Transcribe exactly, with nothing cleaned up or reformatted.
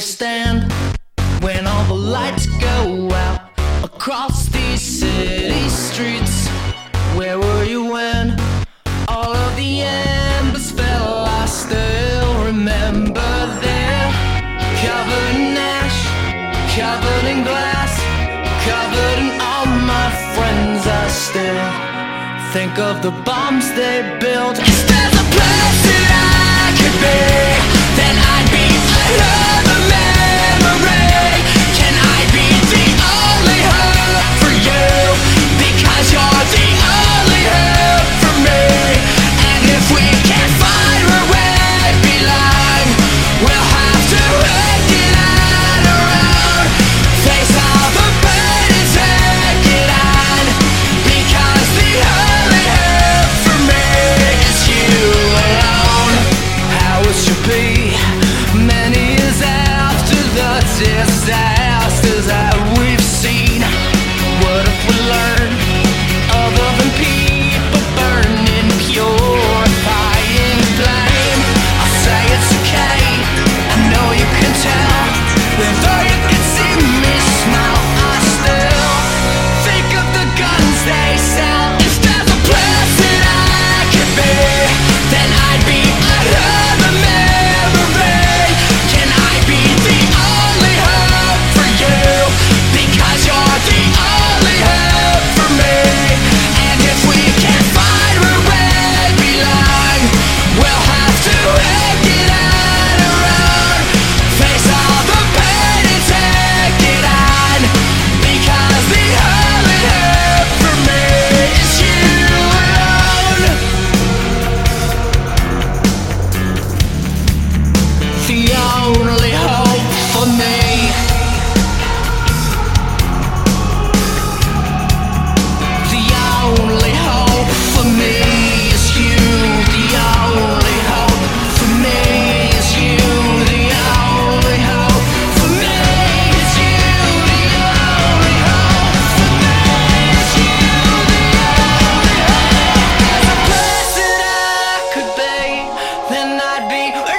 stand when all the lights go out across these city streets? Where were you when all of the embers fell? I still remember there, covered in ash, covered in glass, covered in all my friends. I still think of the bombs they built. If there's a place that I could be, then I'd be another memory. Can I be the only hope for you? Because you're the only hope for me. And if we can't find where we belong, we'll have to work it out our own. Face all the pain and take it on. Because the only hope for me is you alone. How it should be many years after the disasters that we've seen. What if we learn other than people burning, purifying flame? I say it's okay, I know you can tell. Though you can see me smile, I still think of the guns they sell. If there's a place that I could be, then I'd be another memory. Can I be the only hope for you? Because you're the only hope for me. And if we can't find where we belong, we'll have to work it out our own. Face all the pain and take it on. Because the only hope for me is you alone. The only hope for me. The only hope for me is you. The only hope for me is you. The only hope for me is you. The only hope for me is you. The only hope. There's a place that I could be, then I'd be